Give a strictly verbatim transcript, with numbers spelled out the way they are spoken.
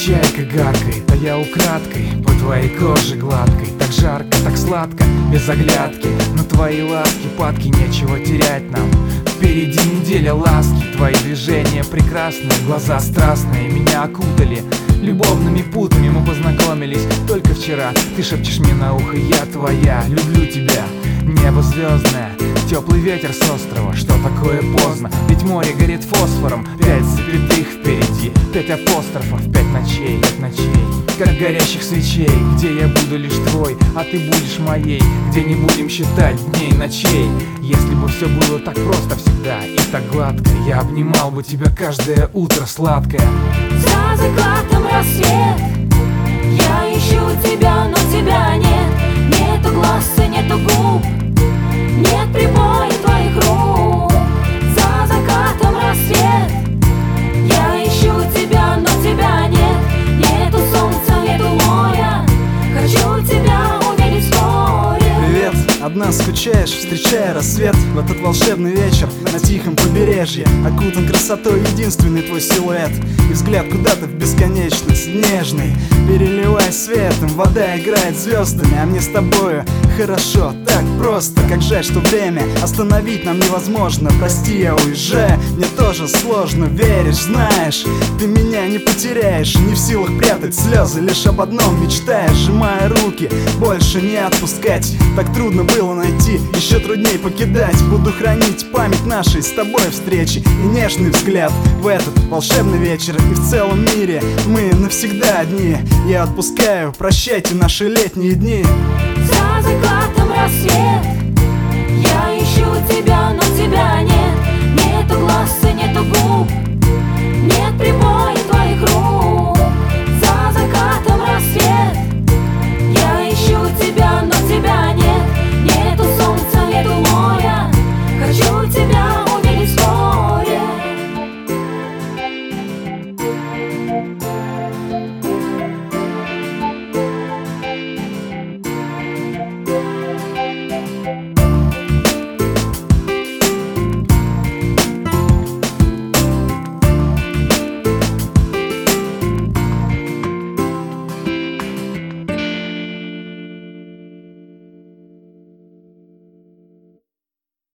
чайка гаркает, а я украдкой по твоей коже гладкой. Так жарко, так сладко, без оглядки на твои ласки, падки, нечего терять нам. Впереди неделя ласки, твои движения прекрасные, глаза страстные меня окутали любовными путами. Мы познакомились только вчера. Ты шепчешь мне на ухо: я твоя, люблю тебя. Небо звездное, теплый ветер с острова. Что такое поздно? Ведь море горит фосфором. Пять запятых впереди, пять апострофов, пять ночей, пять ночей, как горящих свечей, где я буду лишь твой, а ты будешь моей, где не будем считать дней и ночей. Если бы все было так просто всегда и так гладко, я обнимал бы тебя каждое утро сладкое. За закатом рассвет, я ищу тебя, но тебя нет. Нету глаз и нету губ, нет прибоя твоих рук. За закатом рассвет, я ищу тебя, но тебя нет. Нету солнца, нету моря, хочу тебя увидеть вскоре. Привет, одна скучаешь, встречая рассвет в этот волшебный вечер на тихом побережье. Окутан красотой единственный твой силуэт и взгляд куда-то в бесконечность нежный. Переливай светом, вода играет звездами, а мне с тобою хорошо, так просто. Как жаль, что время остановить нам невозможно. Прости, я уезжаю, мне тоже сложно. Веришь, знаешь, ты меня не потеряешь. Не в силах прятать слезы, лишь об одном мечтаешь. Сжимая руки, больше не отпускать. Так трудно было найти, еще трудней покидать. Буду хранить память нашей с тобой встречи и нежный взгляд в этот волшебный вечер. И в целом мире мы навсегда одни. Я отпускаю, прощайте наши летние дни. За закатом рассвет,